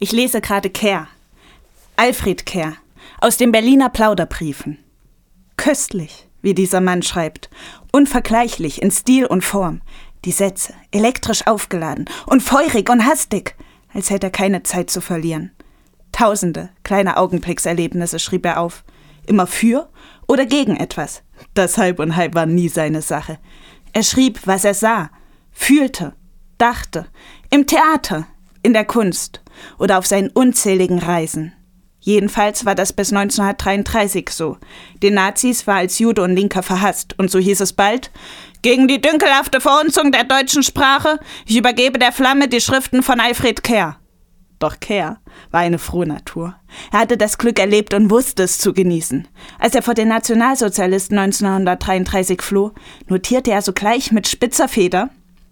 Ich lese gerade Kehr. Alfred Kehr. Aus den Berliner Plauderbriefen. Köstlich, wie dieser Mann schreibt. Unvergleichlich in Stil und Form. Die Sätze, elektrisch aufgeladen und feurig und hastig, als hätte er keine Zeit zu verlieren. Tausende kleine Augenblickserlebnisse schrieb er auf. Immer für oder gegen etwas. Das Halb und Halb war nie seine Sache. Er schrieb, was er sah, fühlte, dachte, im Theater, in der Kunst oder auf seinen unzähligen Reisen. Jedenfalls war das bis 1933 so. Den Nazis war als Jude und Linker verhasst und so hieß es bald: Gegen die dünkelhafte Verhunzung der deutschen Sprache, ich übergebe der Flamme die Schriften von Alfred Kehr. Doch Kehr war eine Frohnatur. Er hatte das Glück erlebt und wusste es zu genießen. Als er vor den Nationalsozialisten 1933 floh, notierte er sogleich mit spitzer Feder: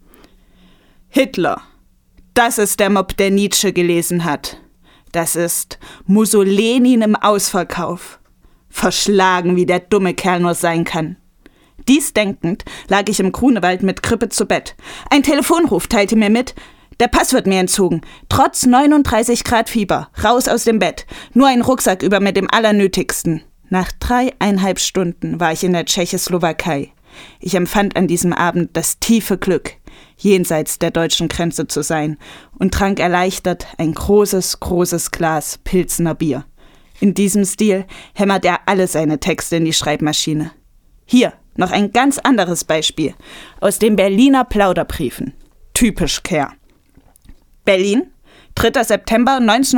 Hitler, das ist der Mob, der Nietzsche gelesen hat. Das ist Mussolini im Ausverkauf. Verschlagen, wie der dumme Kerl nur sein kann. Dies denkend lag ich im Grunewald mit Krippe zu Bett. Ein Telefonruf teilte mir mit: Der Pass wird mir entzogen. Trotz 39 Grad Fieber. Raus aus dem Bett. Nur ein Rucksack über mit dem Allernötigsten. Nach 3,5 Stunden war ich in der Tschechoslowakei. Ich empfand an diesem Abend das tiefe Glück, jenseits der deutschen Grenze zu sein, und trank erleichtert ein großes, großes Glas Pilsener Bier. In diesem Stil hämmert er alle seine Texte in die Schreibmaschine. Hier noch ein ganz anderes Beispiel aus den Berliner Plauderbriefen. Typisch Kehr. Berlin, 3. September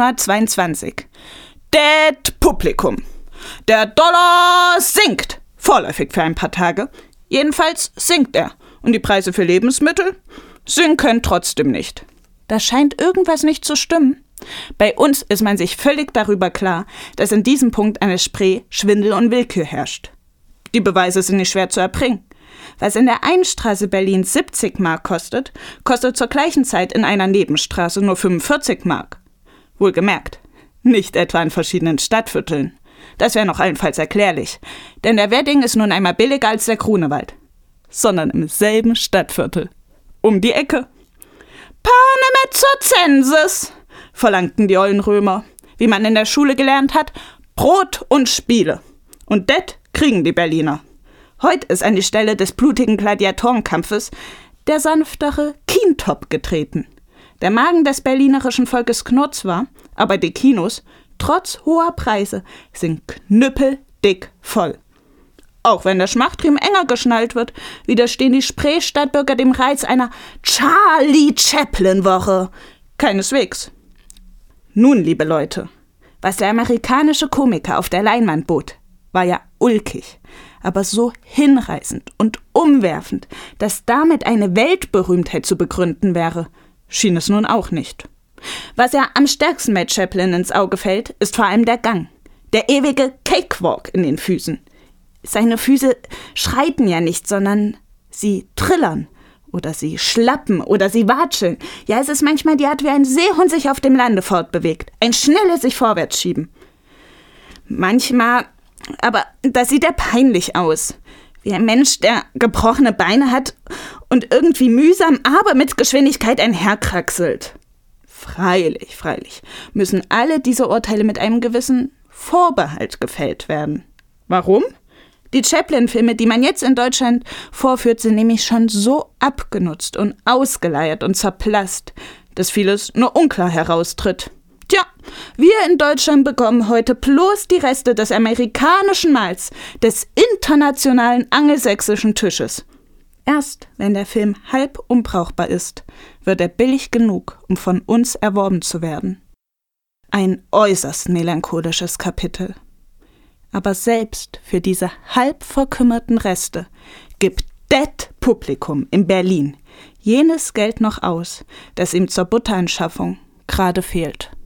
1922. Det Publikum. Der Dollar sinkt. Vorläufig für ein paar Tage. Jedenfalls sinkt er. Und die Preise für Lebensmittel sinken trotzdem nicht. Da scheint irgendwas nicht zu stimmen. Bei uns ist man sich völlig darüber klar, dass in diesem Punkt eine Spree, Schwindel und Willkür herrscht. Die Beweise sind nicht schwer zu erbringen. Was in der einen Straße Berlins 70 Mark kostet, kostet zur gleichen Zeit in einer Nebenstraße nur 45 Mark. Wohlgemerkt, nicht etwa in verschiedenen Stadtvierteln. Das wäre noch allenfalls erklärlich, denn der Wedding ist nun einmal billiger als der Grunewald. Sondern im selben Stadtviertel. Um die Ecke. Panem et circenses, verlangten die ollen Römer. Wie man in der Schule gelernt hat, Brot und Spiele. Und det kriegen die Berliner. Heute ist an die Stelle des blutigen Gladiatorenkampfes der sanftere Kientop getreten. Der Magen des berlinerischen Volkes knurrt zwar, aber die Kinos, trotz hoher Preise, sind knüppeldick voll. Auch wenn der Schmachtriemen enger geschnallt wird, widerstehen die Spree-Stadtbürger dem Reiz einer Charlie-Chaplin-Woche. Keineswegs. Nun, liebe Leute, was der amerikanische Komiker auf der Leinwand bot, war ja ulkig, aber so hinreißend und umwerfend, dass damit eine Weltberühmtheit zu begründen wäre, schien es nun auch nicht. Was ja am stärksten bei Chaplin ins Auge fällt, ist vor allem der Gang, der ewige Cakewalk in den Füßen. Seine Füße schreiten ja nicht, sondern sie trillern oder sie schlappen oder sie watscheln. Ja, es ist manchmal die Art, wie ein Seehund sich auf dem Lande fortbewegt. Ein schnelles sich vorwärts schieben. Manchmal, aber da sieht er peinlich aus. Wie ein Mensch, der gebrochene Beine hat und irgendwie mühsam, aber mit Geschwindigkeit einherkraxelt. Freilich, müssen alle diese Urteile mit einem gewissen Vorbehalt gefällt werden. Warum? Die Chaplin-Filme, die man jetzt in Deutschland vorführt, sind nämlich schon so abgenutzt und ausgeleiert und zerblasst, dass vieles nur unklar heraustritt. Tja, wir in Deutschland bekommen heute bloß die Reste des amerikanischen Mahls, des internationalen angelsächsischen Tisches. Erst wenn der Film halb unbrauchbar ist, wird er billig genug, um von uns erworben zu werden. Ein äußerst melancholisches Kapitel. Aber selbst für diese halb verkümmerten Reste gibt det Publikum in Berlin jenes Geld noch aus, das ihm zur Butteranschaffung gerade fehlt.